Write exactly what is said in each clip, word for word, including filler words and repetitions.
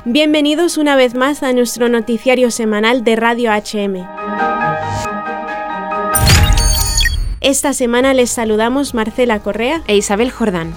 Bienvenidos una vez más a nuestro noticiario semanal de Radio H M. Esta semana les saludamos Marcela Correa e Isabel Jordán.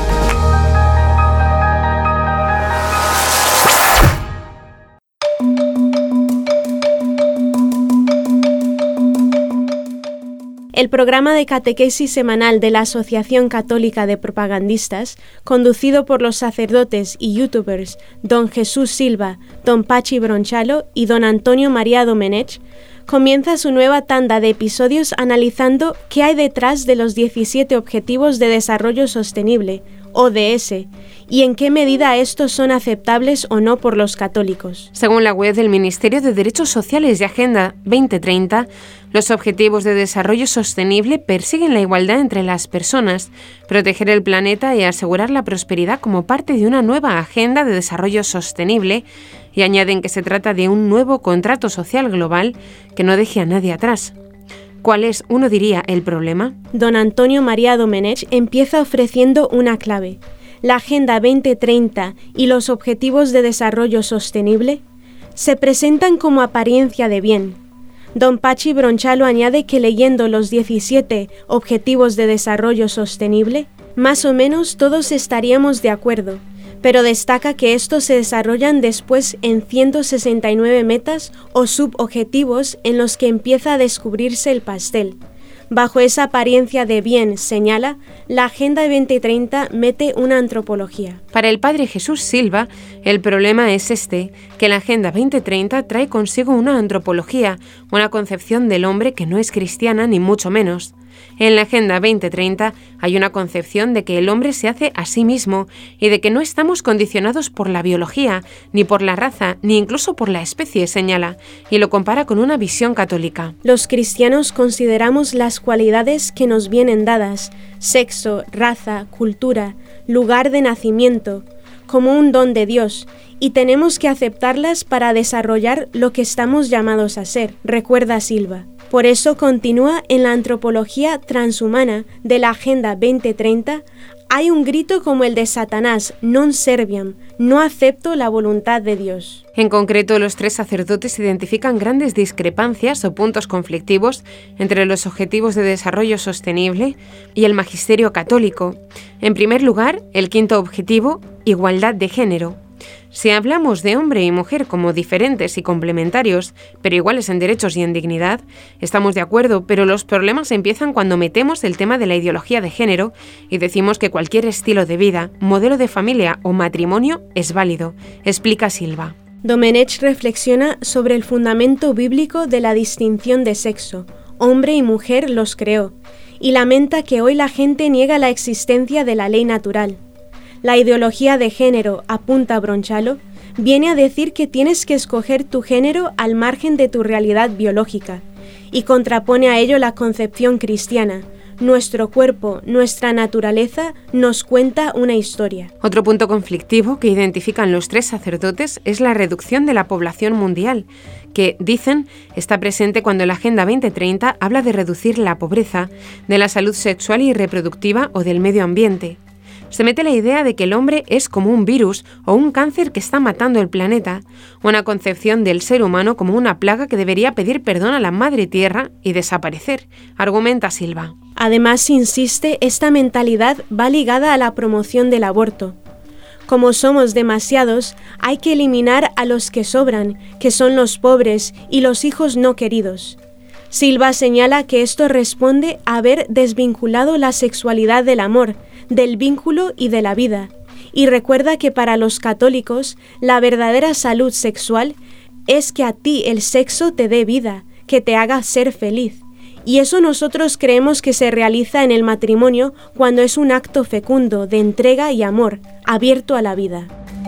El programa de catequesis semanal de la Asociación Católica de Propagandistas, conducido por los sacerdotes y youtubers Don Jesús Silva, Don Pachi Bronchalo y Don Antonio María Domenech, comienza su nueva tanda de episodios analizando qué hay detrás de los diecisiete Objetivos de Desarrollo Sostenible, O D S, y en qué medida estos son aceptables o no por los católicos. Según la web del Ministerio de Derechos Sociales y Agenda veinte treinta, los Objetivos de Desarrollo Sostenible persiguen la igualdad entre las personas, proteger el planeta y asegurar la prosperidad como parte de una nueva agenda de desarrollo sostenible, y añaden que se trata de un nuevo contrato social global que no deje a nadie atrás. ¿Cuál es, uno diría, el problema? Don Antonio María Domenech empieza ofreciendo una clave. La Agenda veinte treinta y los Objetivos de Desarrollo Sostenible se presentan como apariencia de bien. Don Pachi Bronchalo añade que leyendo los diecisiete Objetivos de Desarrollo Sostenible, más o menos todos estaríamos de acuerdo, pero destaca que estos se desarrollan después en ciento sesenta y nueve metas o subobjetivos en los que empieza a descubrirse el pastel. Bajo esa apariencia de bien, señala, la Agenda veinte treinta mete una antropología. Para el padre Jesús Silva, el problema es este, que la Agenda veinte treinta trae consigo una antropología, una concepción del hombre que no es cristiana ni mucho menos. En la Agenda veinte treinta hay una concepción de que el hombre se hace a sí mismo y de que no estamos condicionados por la biología, ni por la raza, ni incluso por la especie, señala, y lo compara con una visión católica. Los cristianos consideramos las cualidades que nos vienen dadas, sexo, raza, cultura, lugar de nacimiento, como un don de Dios, y tenemos que aceptarlas para desarrollar lo que estamos llamados a ser, recuerda Silva. Por eso continúa en la antropología transhumana de la Agenda veinte treinta, hay un grito como el de Satanás, non serviam, no acepto la voluntad de Dios. En concreto, los tres sacerdotes identifican grandes discrepancias o puntos conflictivos entre los Objetivos de Desarrollo Sostenible y el magisterio católico. En primer lugar, el quinto objetivo, igualdad de género. Si hablamos de hombre y mujer como diferentes y complementarios, pero iguales en derechos y en dignidad, estamos de acuerdo, pero los problemas empiezan cuando metemos el tema de la ideología de género y decimos que cualquier estilo de vida, modelo de familia o matrimonio es válido, explica Silva. Domenech reflexiona sobre el fundamento bíblico de la distinción de sexo. Hombre y mujer los creó, y lamenta que hoy la gente niega la existencia de la ley natural. La ideología de género, apunta Bronchalo, viene a decir que tienes que escoger tu género al margen de tu realidad biológica, y contrapone a ello la concepción cristiana. Nuestro cuerpo, nuestra naturaleza, nos cuenta una historia. Otro punto conflictivo que identifican los tres sacerdotes es la reducción de la población mundial, que, dicen, está presente cuando la Agenda veinte treinta habla de reducir la pobreza, de la salud sexual y reproductiva o del medio ambiente. Se mete la idea de que el hombre es como un virus o un cáncer que está matando el planeta, una concepción del ser humano como una plaga que debería pedir perdón a la madre tierra y desaparecer, argumenta Silva. Además, insiste, esta mentalidad va ligada a la promoción del aborto. Como somos demasiados, hay que eliminar a los que sobran, que son los pobres y los hijos no queridos. Silva señala que esto responde a haber desvinculado la sexualidad del amor, del vínculo y de la vida, y recuerda que para los católicos la verdadera salud sexual es que a ti el sexo te dé vida, que te haga ser feliz, y eso nosotros creemos que se realiza en el matrimonio cuando es un acto fecundo de entrega y amor, abierto a la vida.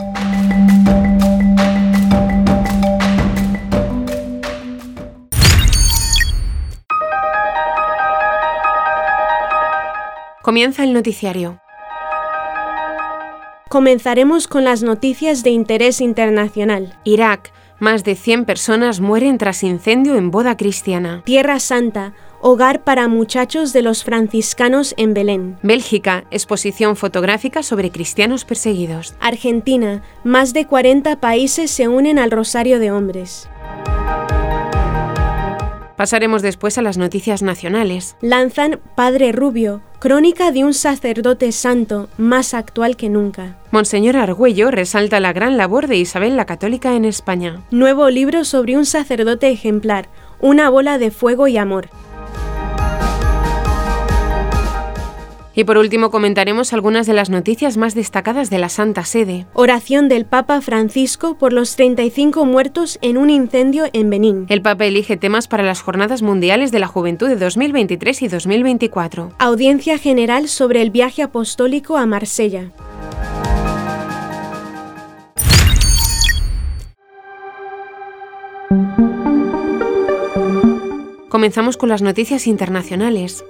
Comienza el noticiario. Comenzaremos con las noticias de interés internacional. Irak. Más de cien personas mueren tras incendio en boda cristiana. Tierra Santa. hogar para muchachos de los franciscanos en Belén. Bélgica, exposición fotográfica sobre cristianos perseguidos. Argentina, más de cuarenta países se unen al Rosario de Hombres. Pasaremos después a las noticias nacionales. Lanzan Padre Rubio, crónica de un sacerdote santo, más actual que nunca. Monseñor Argüello resalta la gran labor de Isabel la Católica en España. Nuevo libro sobre un sacerdote ejemplar, una bola de fuego y amor. Y por último comentaremos algunas de las noticias más destacadas de la Santa Sede. Oración del Papa Francisco por los treinta y cinco muertos en un incendio en Benín. El Papa elige temas para las Jornadas Mundiales de la Juventud de dos mil veintitrés y dos mil veinticuatro. Audiencia general sobre el viaje apostólico a Marsella. Comenzamos con las noticias internacionales.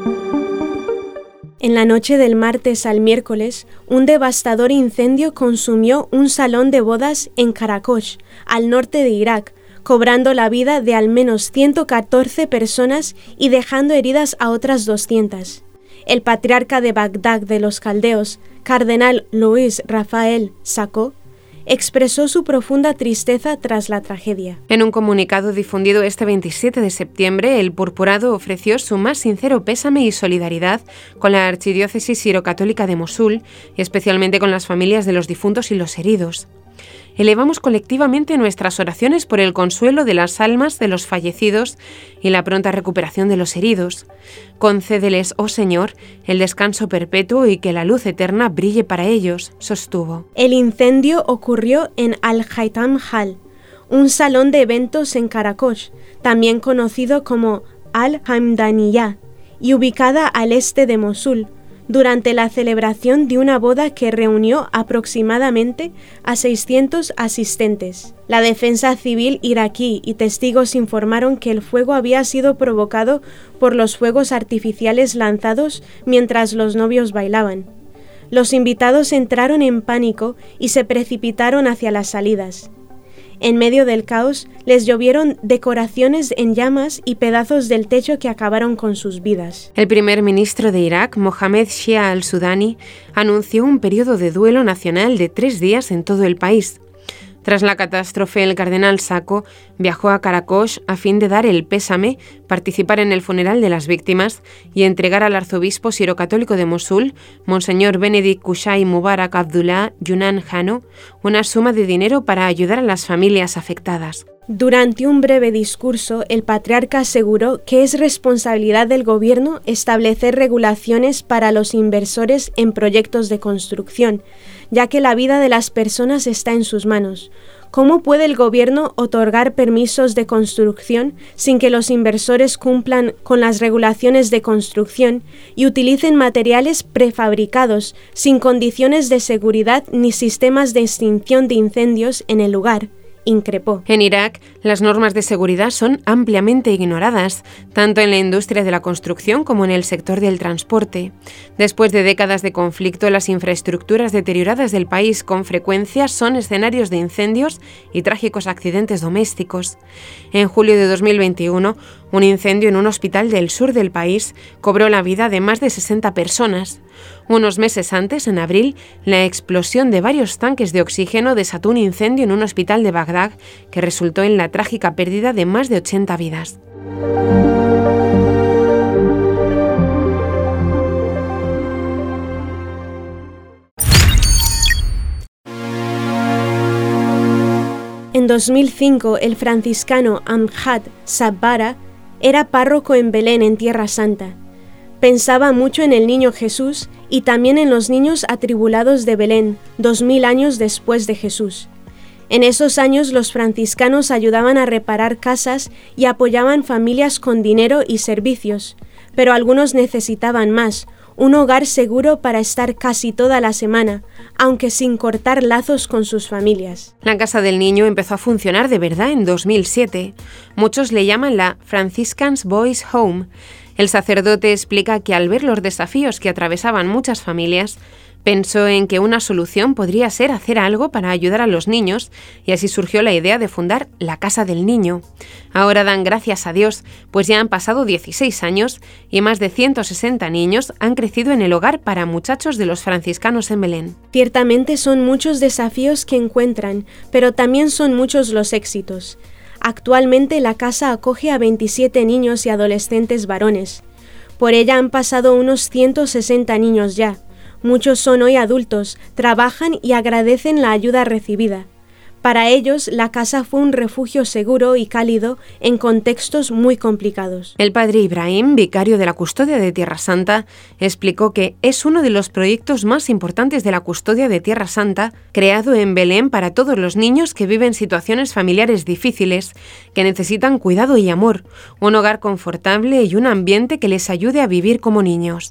En la noche del martes al miércoles, un devastador incendio consumió un salón de bodas en Karakosh, al norte de Irak, cobrando la vida de al menos ciento catorce personas y dejando heridas a otras doscientas. El patriarca de Bagdad de los caldeos, cardenal Luis Rafael Sacco, expresó su profunda tristeza tras la tragedia. En un comunicado difundido este veintisiete de septiembre, el purpurado ofreció su más sincero pésame y solidaridad con la archidiócesis sirocatólica de Mosul y especialmente con las familias de los difuntos y los heridos. Elevamos colectivamente nuestras oraciones por el consuelo de las almas de los fallecidos y la pronta recuperación de los heridos. Concédeles, oh Señor, el descanso perpetuo y que la luz eterna brille para ellos, sostuvo. El incendio ocurrió en Al-Haytham Hall, un salón de eventos en Karakosh, también conocido como Al-Hamdaniyah, y ubicada al este de Mosul, durante la celebración de una boda que reunió aproximadamente a seiscientos asistentes. La defensa civil iraquí y testigos informaron que el fuego había sido provocado por los fuegos artificiales lanzados mientras los novios bailaban. Los invitados entraron en pánico y se precipitaron hacia las salidas. En medio del caos, les llovieron decoraciones en llamas y pedazos del techo que acabaron con sus vidas. El primer ministro de Irak, Mohamed Shia al-Sudani, anunció un periodo de duelo nacional de tres días en todo el país. Tras la catástrofe, el cardenal Sacco viajó a Karakosh a fin de dar el pésame, participar en el funeral de las víctimas y entregar al arzobispo sirocatólico de Mosul, Monseñor Benedict Kushay Mubarak Abdullah Yunan Jano, una suma de dinero para ayudar a las familias afectadas. Durante un breve discurso, el patriarca aseguró que es responsabilidad del gobierno establecer regulaciones para los inversores en proyectos de construcción, ya que la vida de las personas está en sus manos. ¿Cómo puede el gobierno otorgar permisos de construcción sin que los inversores cumplan con las regulaciones de construcción y utilicen materiales prefabricados sin condiciones de seguridad ni sistemas de extinción de incendios en el lugar? Increpó. En Irak, las normas de seguridad son ampliamente ignoradas, tanto en la industria de la construcción como en el sector del transporte. Después de décadas de conflicto, las infraestructuras deterioradas del país con frecuencia son escenarios de incendios y trágicos accidentes domésticos. En julio de dos mil veintiuno, un incendio en un hospital del sur del país cobró la vida de más de sesenta personas. Unos meses antes, en abril, la explosión de varios tanques de oxígeno desató un incendio en un hospital de Bagdad que resultó en la trágica pérdida de más de ochenta vidas. En dos mil cinco, el franciscano Amjad Sabbara era párroco en Belén, en Tierra Santa. Pensaba mucho en el niño Jesús y también en los niños atribulados de Belén, dos mil años después de Jesús. En esos años los franciscanos ayudaban a reparar casas y apoyaban familias con dinero y servicios, pero algunos necesitaban más, un hogar seguro para estar casi toda la semana, aunque sin cortar lazos con sus familias. La Casa del Niño empezó a funcionar de verdad en dos mil siete. Muchos le llaman la Franciscan's Boys Home. El sacerdote explica que al ver los desafíos que atravesaban muchas familias, Pensó en que una solución podría ser hacer algo para ayudar a los niños y así surgió la idea de fundar la Casa del Niño. Ahora dan gracias a Dios, pues ya han pasado dieciséis años y más de ciento sesenta niños han crecido en el hogar para muchachos de los franciscanos en Belén. Ciertamente son muchos desafíos que encuentran, pero también son muchos los éxitos. Actualmente la casa acoge a veintisiete niños y adolescentes varones. Por ella han pasado unos ciento sesenta niños ya. Muchos son hoy adultos, trabajan y agradecen la ayuda recibida. Para ellos, la casa fue un refugio seguro y cálido en contextos muy complicados. El padre Ibrahim, vicario de la Custodia de Tierra Santa, explicó que es uno de los proyectos más importantes de la Custodia de Tierra Santa, creado en Belén para todos los niños que viven situaciones familiares difíciles, que necesitan cuidado y amor, un hogar confortable y un ambiente que les ayude a vivir como niños.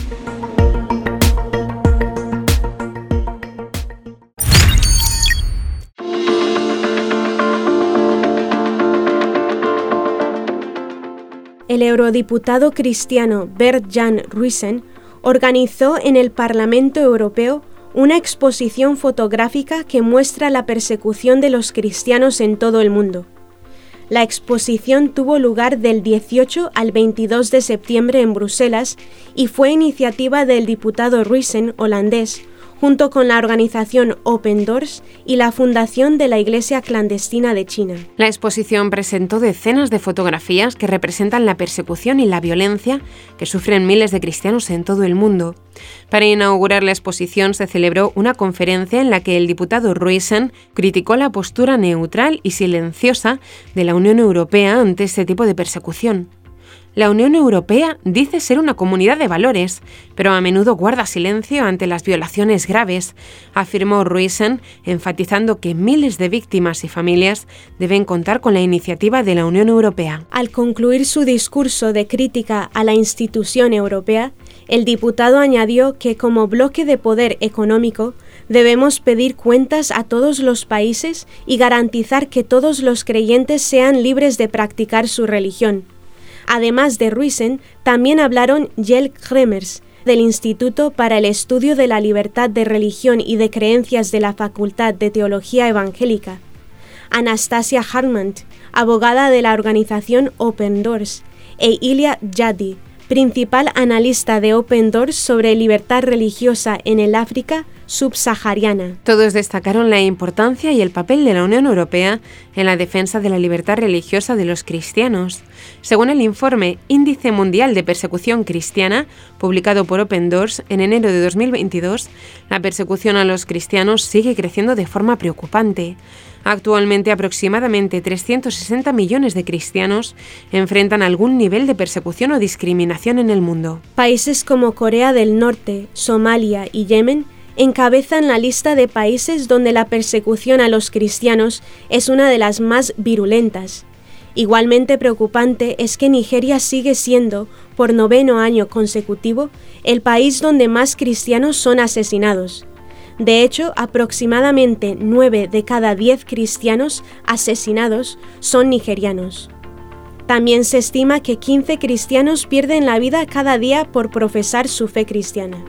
El eurodiputado cristiano Bert-Jan Ruijsen organizó en el Parlamento Europeo una exposición fotográfica que muestra la persecución de los cristianos en todo el mundo. La exposición tuvo lugar del dieciocho al veintidós de septiembre en Bruselas y fue iniciativa del diputado Ruijsen, holandés, junto con la organización Open Doors y la Fundación de la Iglesia Clandestina de China. La exposición presentó decenas de fotografías que representan la persecución y la violencia que sufren miles de cristianos en todo el mundo. Para inaugurar la exposición se celebró una conferencia en la que el diputado Ruijsen criticó la postura neutral y silenciosa de la Unión Europea ante este tipo de persecución. La Unión Europea dice ser una comunidad de valores, pero a menudo guarda silencio ante las violaciones graves, afirmó Ruijsen, enfatizando que miles de víctimas y familias deben contar con la iniciativa de la Unión Europea. Al concluir su discurso de crítica a la institución europea, el diputado añadió que como bloque de poder económico debemos pedir cuentas a todos los países y garantizar que todos los creyentes sean libres de practicar su religión. Además de Ruijsen, también hablaron Jelle Kremers, del Instituto para el Estudio de la Libertad de Religión y de Creencias de la Facultad de Teología Evangélica, Anastasia Hartmann, abogada de la organización Open Doors, e Ilya Jadi, principal analista de Open Doors sobre libertad religiosa en el África subsahariana. Todos destacaron la importancia y el papel de la Unión Europea en la defensa de la libertad religiosa de los cristianos. Según el informe Índice Mundial de Persecución Cristiana, publicado por Open Doors en enero de dos mil veintidós, la persecución a los cristianos sigue creciendo de forma preocupante. Actualmente, aproximadamente trescientos sesenta millones de cristianos enfrentan algún nivel de persecución o discriminación en el mundo. Países como Corea del Norte, Somalia y Yemen encabezan la lista de países donde la persecución a los cristianos es una de las más virulentas. Igualmente preocupante es que Nigeria sigue siendo, por noveno año consecutivo, el país donde más cristianos son asesinados. De hecho, aproximadamente nueve de cada diez cristianos asesinados son nigerianos. También se estima que quince cristianos pierden la vida cada día por profesar su fe cristiana.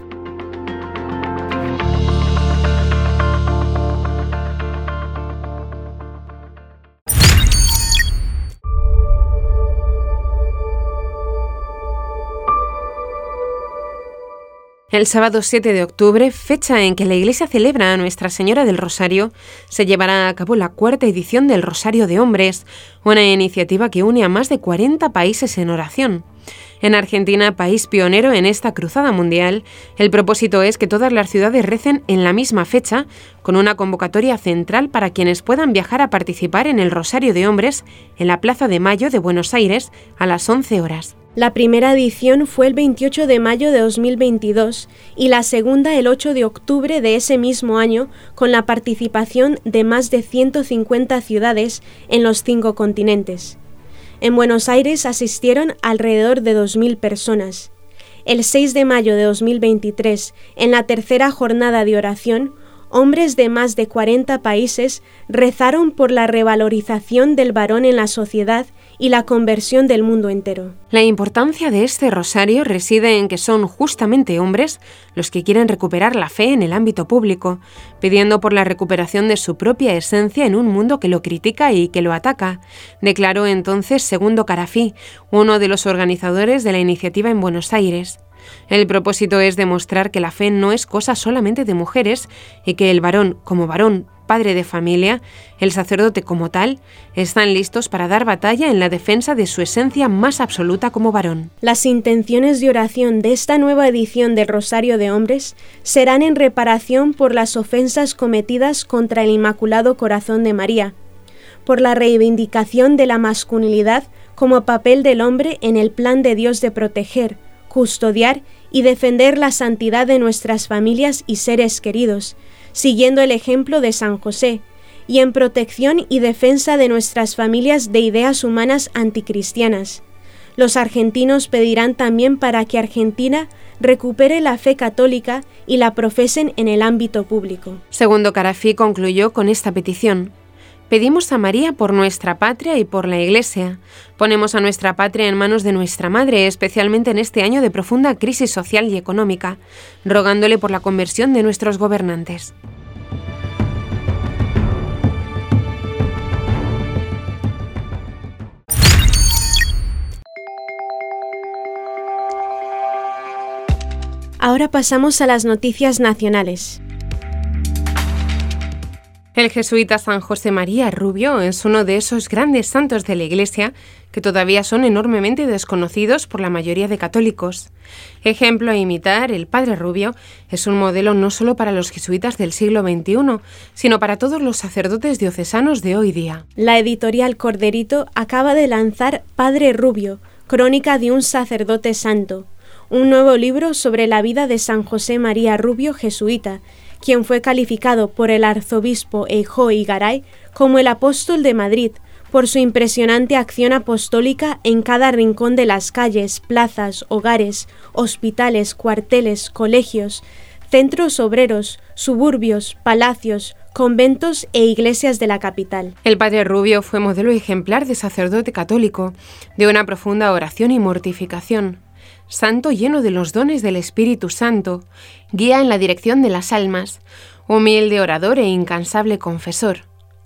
El sábado siete de octubre, fecha en que la Iglesia celebra a Nuestra Señora del Rosario, se llevará a cabo la cuarta edición del Rosario de Hombres, una iniciativa que une a más de cuarenta países en oración. En Argentina, país pionero en esta cruzada mundial, el propósito es que todas las ciudades recen en la misma fecha, con una convocatoria central para quienes puedan viajar a participar en el Rosario de Hombres en la Plaza de Mayo de Buenos Aires a las once horas. La primera edición fue el veintiocho de mayo de dos mil veintidós y la segunda el ocho de octubre de ese mismo año, con la participación de más de ciento cincuenta ciudades en los cinco continentes. En Buenos Aires asistieron alrededor de dos mil personas. El seis de mayo de dos mil veintitrés, en la tercera jornada de oración, hombres de más de cuarenta países rezaron por la revalorización del varón en la sociedad y la conversión del mundo entero. La importancia de este rosario reside en que son justamente hombres los que quieren recuperar la fe en el ámbito público, pidiendo por la recuperación de su propia esencia en un mundo que lo critica y que lo ataca, declaró entonces Segundo Carafí, uno de los organizadores de la iniciativa en Buenos Aires. El propósito es demostrar que la fe no es cosa solamente de mujeres y que el varón, como varón, padre de familia, el sacerdote como tal, están listos para dar batalla en la defensa de su esencia más absoluta como varón. Las intenciones de oración de esta nueva edición del Rosario de Hombres serán en reparación por las ofensas cometidas contra el Inmaculado Corazón de María, por la reivindicación de la masculinidad como papel del hombre en el plan de Dios de proteger, custodiar y defender la santidad de nuestras familias y seres queridos, siguiendo el ejemplo de San José, y en protección y defensa de nuestras familias de ideas humanas anticristianas. Los argentinos pedirán también para que Argentina recupere la fe católica y la profesen en el ámbito público. Segundo Carafí concluyó con esta petición: pedimos a María por nuestra patria y por la Iglesia. Ponemos a nuestra patria en manos de nuestra Madre, especialmente en este año de profunda crisis social y económica, rogándole por la conversión de nuestros gobernantes. Ahora pasamos a las noticias nacionales. El jesuita San José María Rubio es uno de esos grandes santos de la Iglesia que todavía son enormemente desconocidos por la mayoría de católicos. Ejemplo a imitar, el Padre Rubio es un modelo no solo para los jesuitas del siglo veintiuno, sino para todos los sacerdotes diocesanos de hoy día. La editorial Corderito acaba de lanzar Padre Rubio, crónica de un sacerdote santo, un nuevo libro sobre la vida de San José María Rubio, jesuita, quien fue calificado por el arzobispo Eijó Garay como el apóstol de Madrid por su impresionante acción apostólica en cada rincón de las calles, plazas, hogares, hospitales, cuarteles, colegios, centros obreros, suburbios, palacios, conventos e iglesias de la capital. El Padre Rubio fue modelo ejemplar de sacerdote católico, de una profunda oración y mortificación. Santo lleno de los dones del Espíritu Santo, guía en la dirección de las almas, humilde orador e incansable confesor.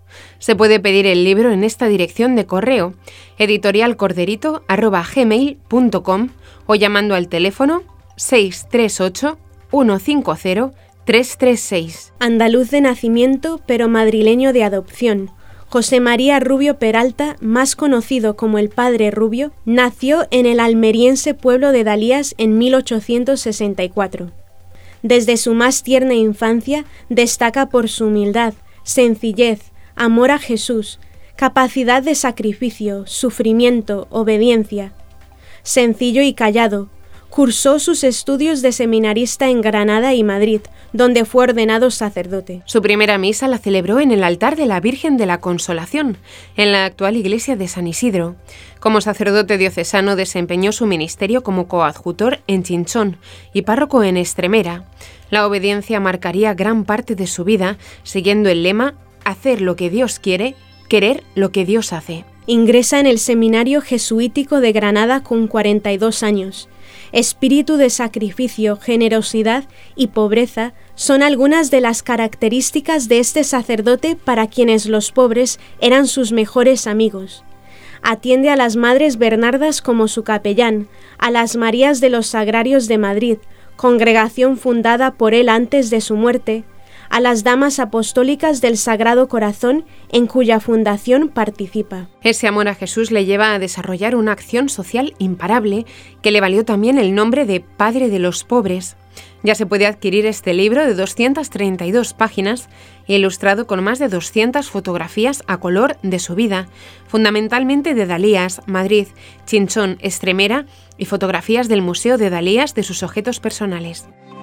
Se puede pedir el libro en esta dirección de correo, editorialcorderito arroba gmail punto com, o llamando al teléfono seis tres ocho, uno cinco cero, tres tres seis. Andaluz de nacimiento, pero madrileño de adopción, José María Rubio Peralta, más conocido como el Padre Rubio, nació en el almeriense pueblo de Dalías en mil ochocientos sesenta y cuatro. Desde su más tierna infancia destaca por su humildad, sencillez, amor a Jesús, capacidad de sacrificio, sufrimiento, obediencia. Sencillo y callado, cursó sus estudios de seminarista en Granada y Madrid, donde fue ordenado sacerdote. Su primera misa la celebró en el altar de la Virgen de la Consolación, en la actual iglesia de San Isidro. Como sacerdote diocesano desempeñó su ministerio como coadjutor en Chinchón y párroco en Estremera. La obediencia marcaría gran parte de su vida, siguiendo el lema «Hacer lo que Dios quiere, querer lo que Dios hace». Ingresa en el seminario jesuítico de Granada con cuarenta y dos años. Espíritu de sacrificio, generosidad y pobreza son algunas de las características de este sacerdote para quienes los pobres eran sus mejores amigos. Atiende a las Madres Bernardas como su capellán, a las Marías de los Sagrarios de Madrid, congregación fundada por él antes de su muerte, a las Damas Apostólicas del Sagrado Corazón, en cuya fundación participa. Ese amor a Jesús le lleva a desarrollar una acción social imparable que le valió también el nombre de Padre de los Pobres. Ya se puede adquirir este libro de doscientas treinta y dos páginas, ilustrado con más de doscientas fotografías a color de su vida, fundamentalmente de Dalías, Madrid, Chinchón, Estremera y fotografías del Museo de Dalías de sus objetos personales.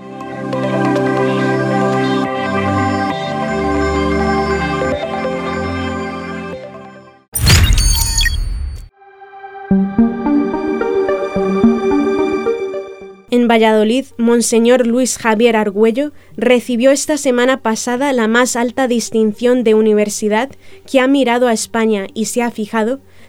En Valladolid, Monseñor Luis Javier Argüello recibió esta semana pasada la más alta distinción de universidad que ha mirado a España y se ha fijado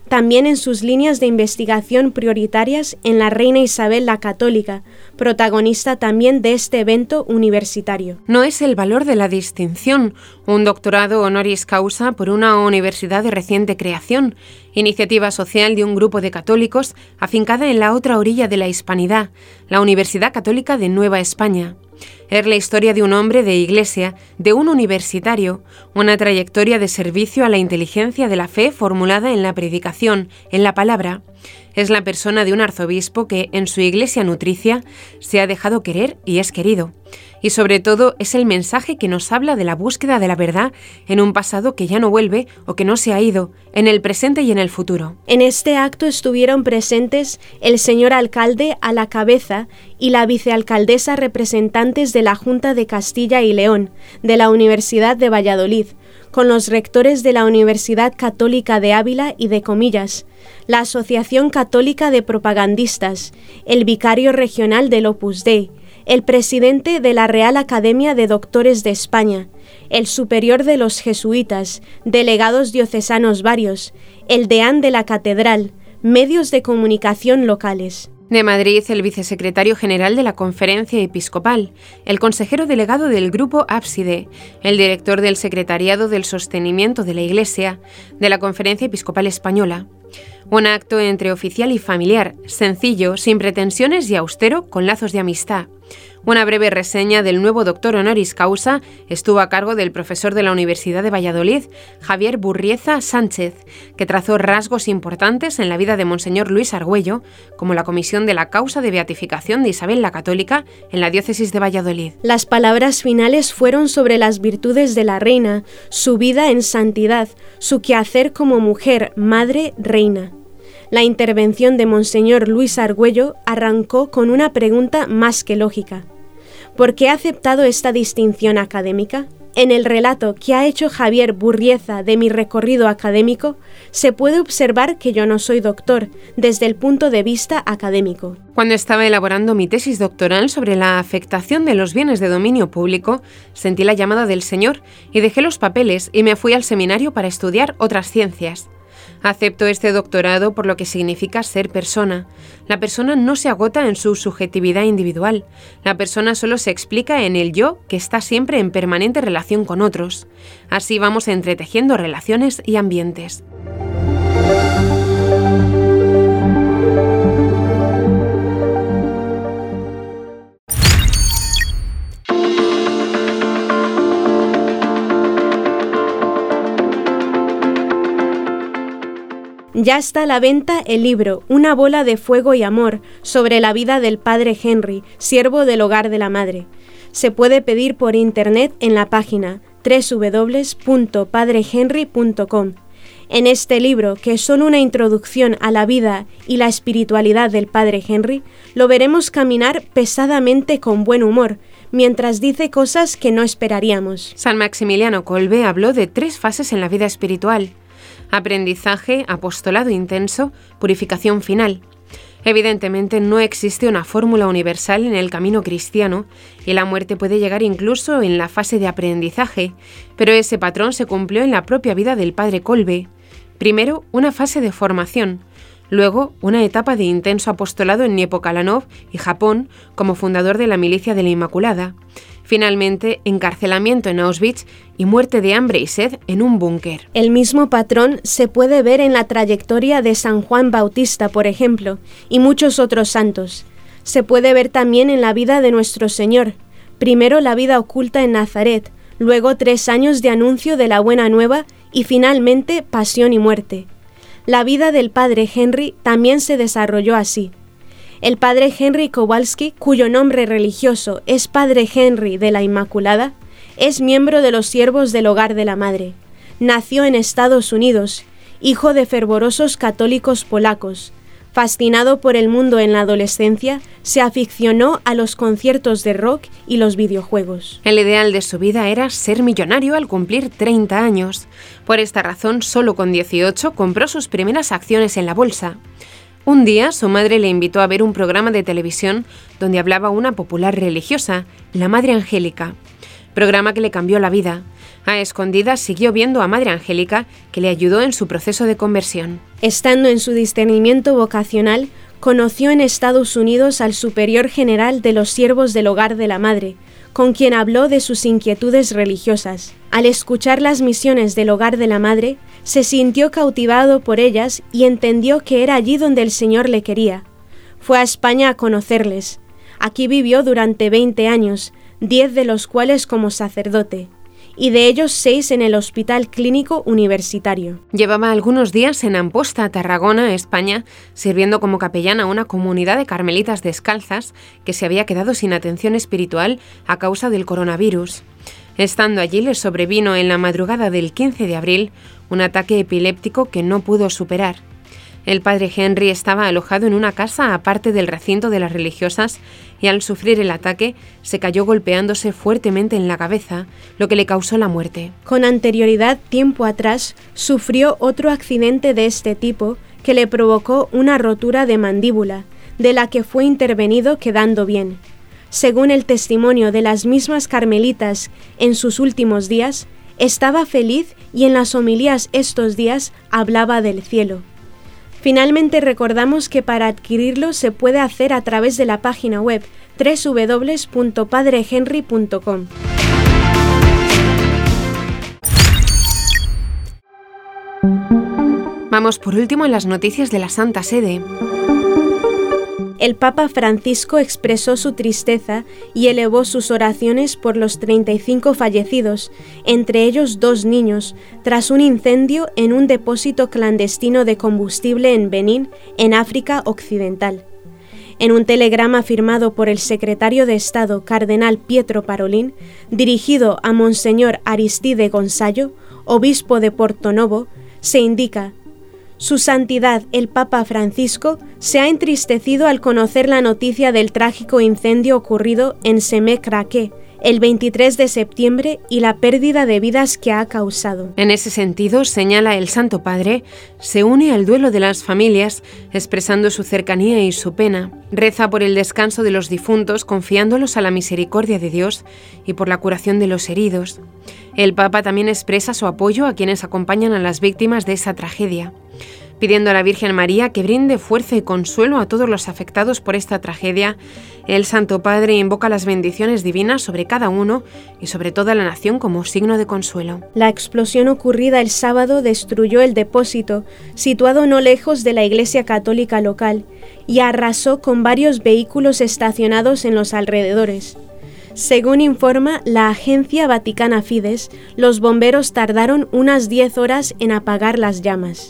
también en sus líneas de investigación prioritarias en la reina Isabel la Católica, protagonista también de este evento universitario. No es el valor de la distinción, un doctorado honoris causa por una universidad de reciente creación, iniciativa social de un grupo de católicos afincada en la otra orilla de la hispanidad, la Universidad Católica de Nueva España. Es la historia de un hombre de iglesia, de un universitario, una trayectoria de servicio a la inteligencia de la fe formulada en la predicación, en la palabra. Es la persona de un arzobispo que, en su iglesia nutricia, se ha dejado querer y es querido. Y sobre todo es el mensaje que nos habla de la búsqueda de la verdad en un pasado que ya no vuelve o que no se ha ido, en el presente y en el futuro. En este acto estuvieron presentes el señor alcalde a la cabeza y la vicealcaldesa representantes de la Junta de Castilla y León, de la Universidad de Valladolid, con los rectores de la Universidad Católica de Ávila y de Comillas, la Asociación Católica de Propagandistas, el vicario regional del Opus Dei, el presidente de la Real Academia de Doctores de España, el superior de los jesuitas, delegados diocesanos varios, el deán de la catedral, medios de comunicación locales. De Madrid, el vicesecretario general de la Conferencia Episcopal, el consejero delegado del Grupo Ábside, el director del Secretariado del Sostenimiento de la Iglesia, de la Conferencia Episcopal Española. Un acto entre oficial y familiar, sencillo, sin pretensiones y austero, con lazos de amistad. Una breve reseña del nuevo doctor honoris causa estuvo a cargo del profesor de la Universidad de Valladolid, Javier Burrieza Sánchez, que trazó rasgos importantes en la vida de Monseñor Luis Argüello, como la comisión de la causa de beatificación de Isabel la Católica en la diócesis de Valladolid. Las palabras finales fueron sobre las virtudes de la reina, su vida en santidad, su quehacer como mujer, madre, reina. La intervención de Monseñor Luis Argüello arrancó con una pregunta más que lógica. ¿Por qué ha aceptado esta distinción académica? En el relato que ha hecho Javier Burrieza de mi recorrido académico, se puede observar que yo no soy doctor, desde el punto de vista académico. Cuando estaba elaborando mi tesis doctoral sobre la afectación de los bienes de dominio público, sentí la llamada del Señor y dejé los papeles y me fui al seminario para estudiar otras ciencias. Acepto este doctorado por lo que significa ser persona. La persona no se agota en su subjetividad individual. La persona solo se explica en el yo, que está siempre en permanente relación con otros. Así vamos entretejiendo relaciones y ambientes. Ya está a la venta el libro Una bola de fuego y amor sobre la vida del padre Henry, siervo del hogar de la madre. Se puede pedir por internet en la página doble u doble u doble u punto padre henry punto com. En este libro, que es solo una introducción a la vida y la espiritualidad del padre Henry, lo veremos caminar pesadamente con buen humor, mientras dice cosas que no esperaríamos. San Maximiliano Kolbe habló de tres fases en la vida espiritual: aprendizaje, apostolado intenso, purificación final. Evidentemente no existe una fórmula universal en el camino cristiano y la muerte puede llegar incluso en la fase de aprendizaje, pero ese patrón se cumplió en la propia vida del padre Kolbe. Primero, una fase de formación, luego una etapa de intenso apostolado en Niepokalanów y Japón como fundador de la Milicia de la Inmaculada. Finalmente, encarcelamiento en Auschwitz y muerte de hambre y sed en un búnker. El mismo patrón se puede ver en la trayectoria de San Juan Bautista, por ejemplo, y muchos otros santos. Se puede ver también en la vida de nuestro Señor. Primero la vida oculta en Nazaret, luego tres años de anuncio de la Buena Nueva y finalmente pasión y muerte. La vida del padre Henry también se desarrolló así. El padre Henry Kowalski, cuyo nombre religioso es Padre Henry de la Inmaculada, es miembro de los Siervos del Hogar de la Madre. Nació en Estados Unidos, hijo de fervorosos católicos polacos. Fascinado por el mundo en la adolescencia, se aficionó a los conciertos de rock y los videojuegos. El ideal de su vida era ser millonario al cumplir treinta años. Por esta razón, solo con dieciocho compró sus primeras acciones en la bolsa. Un día, su madre le invitó a ver un programa de televisión donde hablaba una popular religiosa, la Madre Angélica. programa que le cambió la vida. A escondidas siguió viendo a Madre Angélica, que le ayudó en su proceso de conversión. Estando en su discernimiento vocacional, conoció en Estados Unidos al superior general de los siervos del hogar de la Madre, con quien habló de sus inquietudes religiosas. Al escuchar las misiones del hogar de la Madre, se sintió cautivado por ellas y entendió que era allí donde el Señor le quería. Fue a España a conocerles. Aquí vivió durante veinte años, diez de los cuales como sacerdote, y de ellos seis en el Hospital Clínico Universitario. Llevaba algunos días en Amposta, Tarragona, España, sirviendo como capellán a una comunidad de carmelitas descalzas que se había quedado sin atención espiritual a causa del coronavirus. Estando allí, le sobrevino en la madrugada del quince de abril un ataque epiléptico que no pudo superar. El padre Henry estaba alojado en una casa aparte del recinto de las religiosas y al sufrir el ataque se cayó golpeándose fuertemente en la cabeza, lo que le causó la muerte. Con anterioridad, tiempo atrás, sufrió otro accidente de este tipo que le provocó una rotura de mandíbula, de la que fue intervenido quedando bien. Según el testimonio de las mismas carmelitas en sus últimos días, estaba feliz y en las homilías estos días hablaba del cielo. Finalmente recordamos que para adquirirlo se puede hacer a través de la página web doble u doble u doble u punto padre henry punto com. Vamos por último en las noticias de la Santa Sede. El Papa Francisco expresó su tristeza y elevó sus oraciones por los treinta y cinco fallecidos, entre ellos dos niños, tras un incendio en un depósito clandestino de combustible en Benín, en África Occidental. En un telegrama firmado por el secretario de Estado, cardenal Pietro Parolin, dirigido a Monseñor Aristide Gonzalo, obispo de Porto-Novo, se indica: Su Santidad el Papa Francisco se ha entristecido al conocer la noticia del trágico incendio ocurrido en Semé-Craqué el veintitrés de septiembre y la pérdida de vidas que ha causado. En ese sentido, señala el Santo Padre, se une al duelo de las familias, expresando su cercanía y su pena. Reza por el descanso de los difuntos, confiándolos a la misericordia de Dios y por la curación de los heridos. El Papa también expresa su apoyo a quienes acompañan a las víctimas de esa tragedia, pidiendo a la Virgen María que brinde fuerza y consuelo a todos los afectados por esta tragedia. El Santo Padre invoca las bendiciones divinas sobre cada uno y sobre toda la nación como signo de consuelo. La explosión ocurrida el sábado destruyó el depósito, situado no lejos de la iglesia católica local, y arrasó con varios vehículos estacionados en los alrededores. Según informa la agencia vaticana Fides, los bomberos tardaron unas diez horas en apagar las llamas.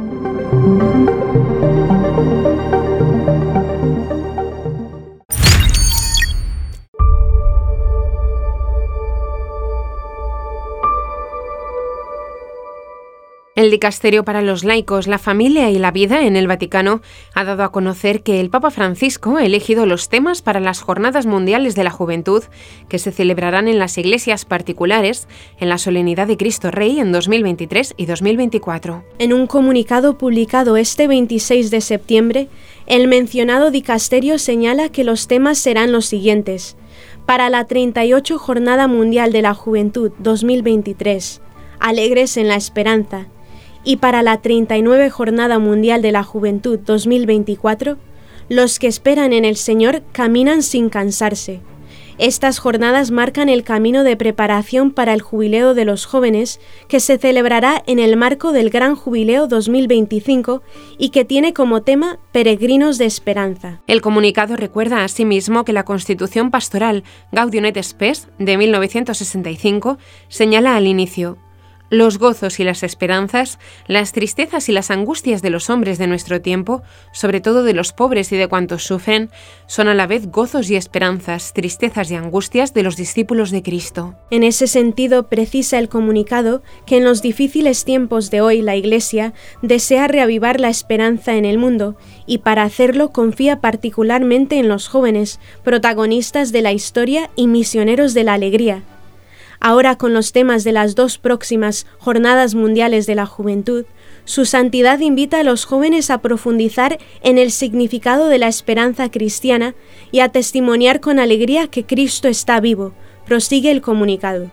El Dicasterio para los Laicos, la Familia y la Vida en el Vaticano ha dado a conocer que el Papa Francisco ha elegido los temas para las Jornadas Mundiales de la Juventud que se celebrarán en las iglesias particulares en la solemnidad de Cristo Rey en dos mil veintitrés y dos mil veinticuatro. En un comunicado publicado este veintiséis de septiembre, el mencionado dicasterio señala que los temas serán los siguientes: para la treinta y ocho Jornada Mundial de la Juventud dos mil veintitrés, Alegres en la Esperanza, y para la treinta y nueve Jornada Mundial de la Juventud dos mil veinticuatro, los que esperan en el Señor caminan sin cansarse. Estas jornadas marcan el camino de preparación para el Jubileo de los Jóvenes, que se celebrará en el marco del Gran Jubileo dos mil veinticinco y que tiene como tema Peregrinos de Esperanza. El comunicado recuerda asimismo que la Constitución Pastoral Gaudium et Spes de mil novecientos sesenta y cinco señala al inicio: los gozos y las esperanzas, las tristezas y las angustias de los hombres de nuestro tiempo, sobre todo de los pobres y de cuantos sufren, son a la vez gozos y esperanzas, tristezas y angustias de los discípulos de Cristo. En ese sentido, precisa el comunicado que en los difíciles tiempos de hoy la Iglesia desea reavivar la esperanza en el mundo y para hacerlo confía particularmente en los jóvenes, protagonistas de la historia y misioneros de la alegría. Ahora, con los temas de las dos próximas Jornadas Mundiales de la Juventud, Su Santidad invita a los jóvenes a profundizar en el significado de la esperanza cristiana y a testimoniar con alegría que Cristo está vivo, Prosigue el comunicado.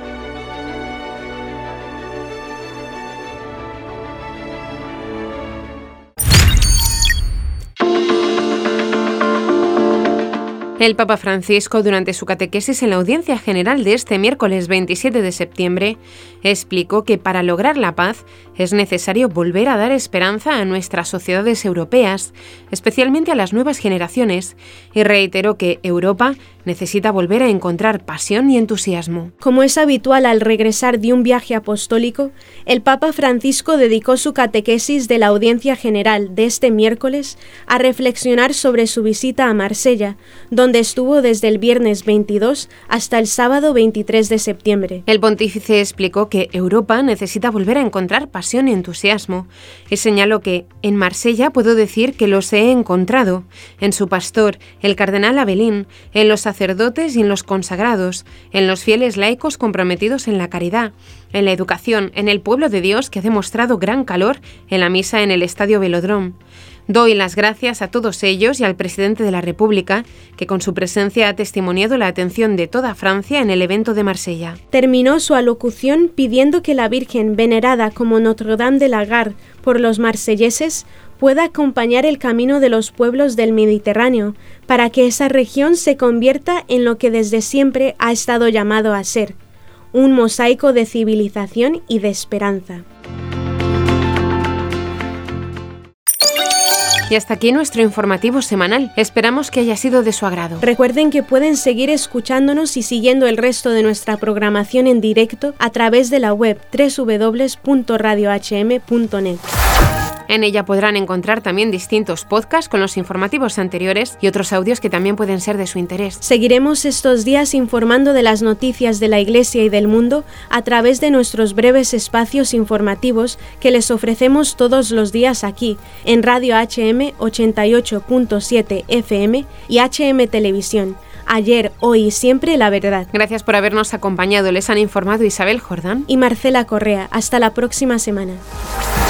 El Papa Francisco, durante su catequesis en la audiencia general de este miércoles veintisiete de septiembre, explicó que para lograr la paz es necesario volver a dar esperanza a nuestras sociedades europeas, especialmente a las nuevas generaciones, y reiteró que Europa necesita volver a encontrar pasión y entusiasmo. Como es habitual al regresar de un viaje apostólico, el Papa Francisco dedicó su catequesis de la audiencia general de este miércoles a reflexionar sobre su visita a Marsella, donde estuvo desde el viernes veintidós hasta el sábado veintitrés de septiembre. El pontífice explicó que Europa necesita volver a encontrar pasión y entusiasmo, y señaló que en Marsella puedo decir que los he encontrado, en su pastor, el cardenal Abelín, en los sacerdotes y en los consagrados, en los fieles laicos comprometidos en la caridad, en la educación, en el pueblo de Dios que ha demostrado gran calor en la misa en el Estadio Velodrome. Doy las gracias a todos ellos y al presidente de la República, que con su presencia ha testimoniado la atención de toda Francia en el evento de Marsella. Terminó su alocución pidiendo que la Virgen, venerada como Notre-Dame de la Garde por los marselleses, pueda acompañar el camino de los pueblos del Mediterráneo, para que esa región se convierta en lo que desde siempre ha estado llamado a ser, un mosaico de civilización y de esperanza. Y hasta aquí nuestro informativo semanal. Esperamos que haya sido de su agrado. Recuerden que pueden seguir escuchándonos y siguiendo el resto de nuestra programación en directo a través de la web doble u doble u doble u punto radio h m punto net. En ella podrán encontrar también distintos podcasts con los informativos anteriores y otros audios que también pueden ser de su interés. Seguiremos estos días informando de las noticias de la Iglesia y del mundo a través de nuestros breves espacios informativos que les ofrecemos todos los días aquí, en Radio H M ochenta y ocho punto siete F M y H M Televisión. Ayer, hoy y siempre la verdad. Gracias por habernos acompañado. Les han informado Isabel Jordán y Marcela Correa. Hasta la próxima semana.